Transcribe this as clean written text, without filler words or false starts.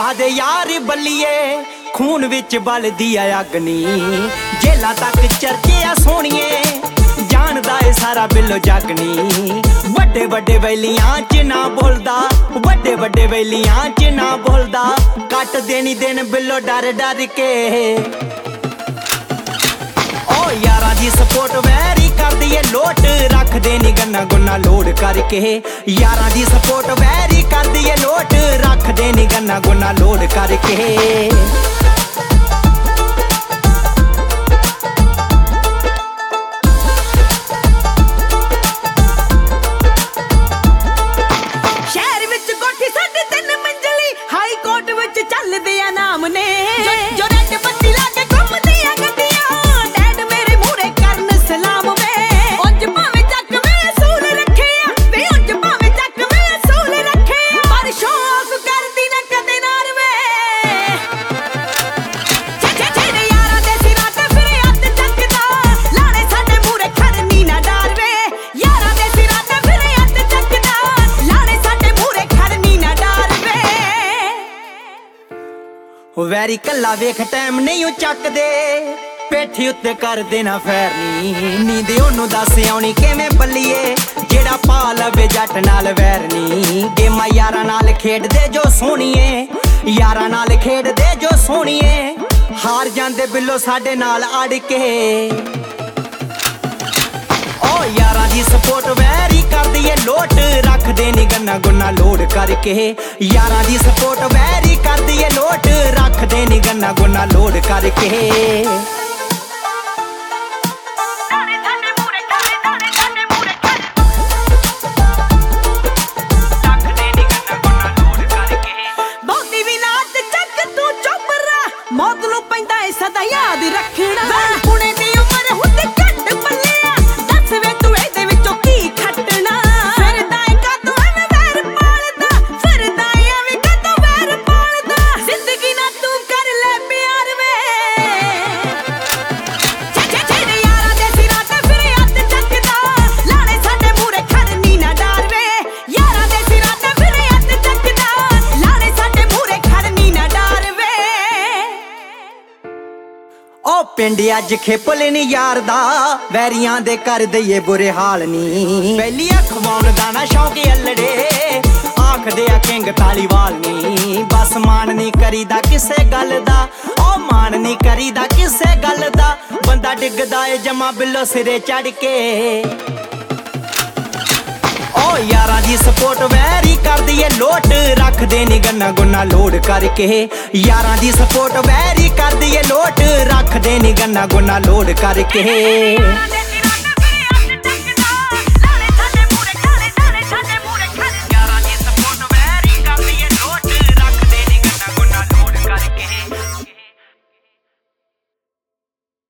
आदे यार बल्लिए खून विच बलदी आ अग्नी जेला तक चर्चे आ सोहणिए जानदा ए सारा बिल्लो जगनी बड़े बड़े वैलियां च ना बोलदा बड़े बड़े वैलियां च ना बोलदा कट देनी दिन बिल्लो डर डर के ओ यारा दी सपोर्ट वैरी कर दिए लोट रख देनी गन्ना गुन्ना लोड करके यारा दी सपोर्ट वैरी कर दिए लोट रख देनी गन्ना गुन्ना लोड करके वैरी कला वेख टाइम नहीं चकदे पेठी उत्ते कर देना फैरनी नींद ओनू दस आउणी किवें बल्लिए जेड़ा पा लवे जट नाल वैरनी गेमा यारा नाल खेडदे जो सोहणीए यारा नाल खेडदे जो सोहणीए हार जांदे बिल्लो साडे नाल अड़ के ओ यारा दी सपोर्ट वैरी कर दिए लोट रख देनी गन्ना गुन्ना लोड करके यारा दी सपोर्ट वैरी कर दिए लोट रख देनी गन्ना गुन्ना लोड करके मौत नूं पैंदा है सदा याद रखना पुणे दी उमर हुंदी घट बल्लिया दस वे तू इहदे विचों की खटना फिरदा है कातों एवें वैर पालदा फिरदा है एवें कातों वैर पालदा जिंदगी ना तू कर ले प्यार वे जेड़े यारां दे सिरां ते फिर हत्थ चकदा लाणे साडे मूहरे खड़नी ना डर वे यारां दे सिरां ते फिर हत्थ चकदा लाणे साडे मूहरे खड़नी ना डर वे ओ पिंड अज खेपल नी यार दा वैरियां दे कर दईए बुरे हाल नी पहली खवाउण दा ना शौक अल्लड़े आखदे आ किंग तालीवाल नी बस मान नी करीदा किसे गल दा ओ मान नी करीदा किसे गल दा बंदा डिगदा ए जमा बिल्लो सिरे चढ़ के ओ यारा दी सपोर्ट वैरी कर दिए लोट रख देनी गन्ना गुन्ना लोड करके यारा दी सपोर्ट वैरी कर दिए लोट रख देनी गन्ना गुन्ना लोड करके